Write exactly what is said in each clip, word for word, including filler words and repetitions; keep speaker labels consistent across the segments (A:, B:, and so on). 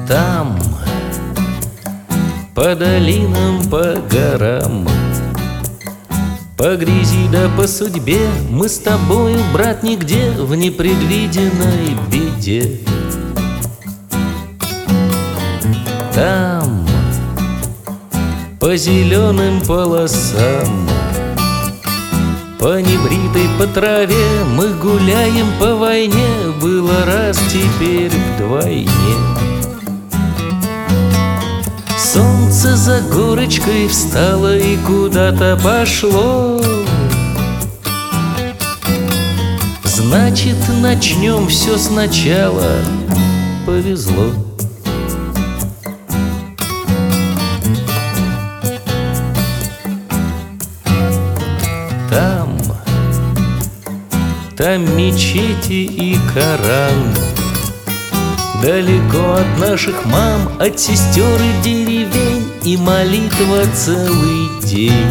A: Там, по долинам, по горам, по грязи да по судьбе мы с тобою, брат, нигде в непредвиденной беде. Там, по зеленым полосам, по небритой по траве мы гуляем по войне. Было раз, теперь вдвойне. Солнце за горочкой встало и куда-то пошло. Значит, начнем все сначала. Повезло. Там, там мечети и Коран, далеко от наших мам, от сестер и деревень, и молитва целый день.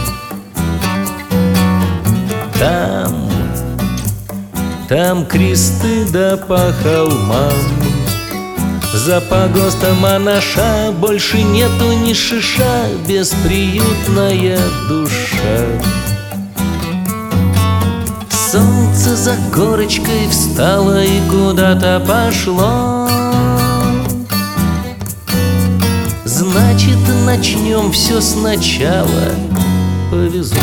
A: Там, там кресты да по холмам, за погостом анаша больше нету ни шиша, бесприютная душа. Солнце за горочкой встало и куда-то пошло. Значит, начнем все сначала. Повезло.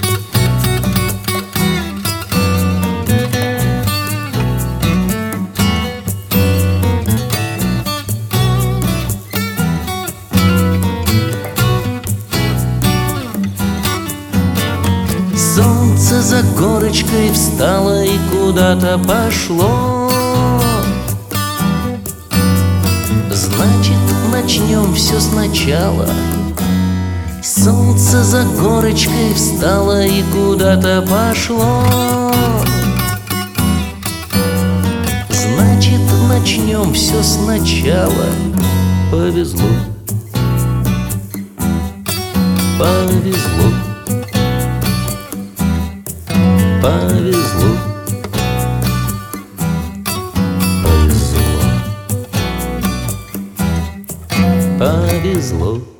A: Солнце за горочкой встало и куда-то пошло. Значит, начнем все сначала. Солнце за горочкой встало и куда-то пошло. Значит, начнем все сначала. Повезло. Повезло. Повезло. Повезло. Повезло.